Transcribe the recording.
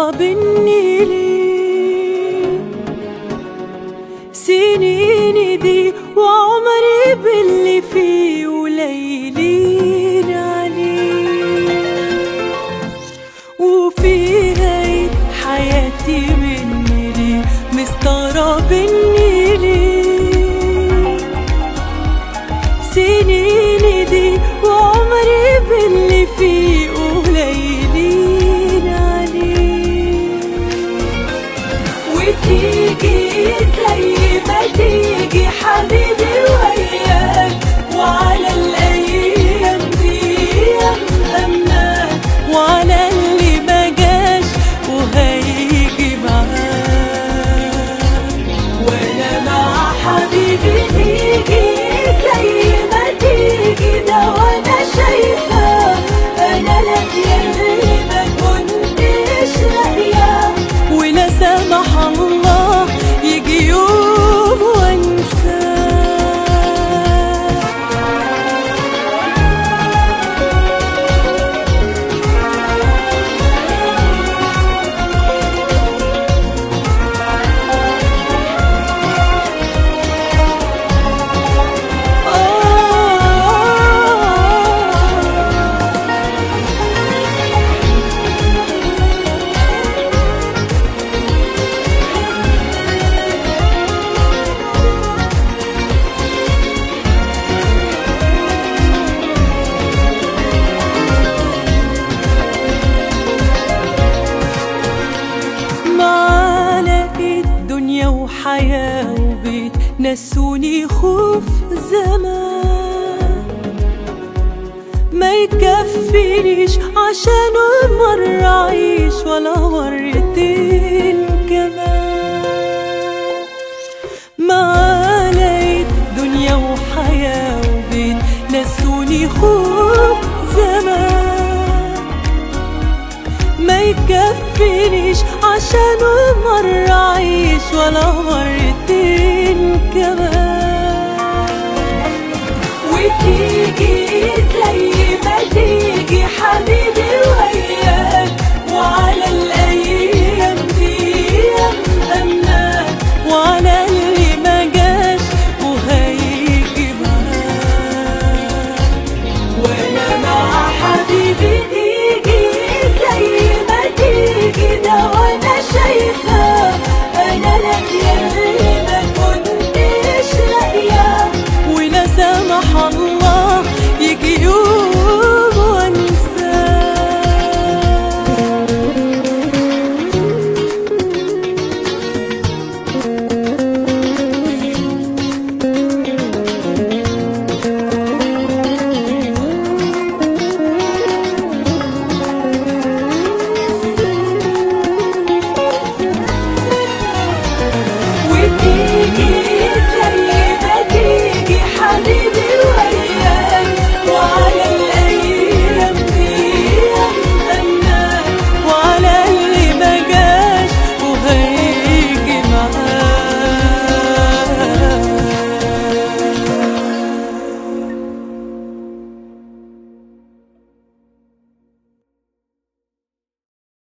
مستغربني ليه سنيني دي وعمري باللي فيه وليلين عليه، وفيها ايه حياتي مني ليه مستغربني ليه سنيني دي وعمري باللي فيه قليلين عليه. وتيجي زي ما تيجي حبيبي وياك، وعلى الأيام دي أمناك، وعلى اللي ما جاش وهيجي معاك. وأنا مع حبيبي تيجي زي ما تيجي ده، وأنا شايفة أنا لاقية اللي ما كنتش لاقياه، ولا سمح الله يجي يوم وانساه. وحياة وبيت نسوني خوف زمان، ما يكفينيش عشانه مرة أعيش ولا مرتين كمان. ما لقيت دنيا وحياة وبيت نسوني خوف زمان، ما يكفينيش عشانه مرة أعيش ولا مرتين كمان. وتيجي زي ما تيجي حبيبي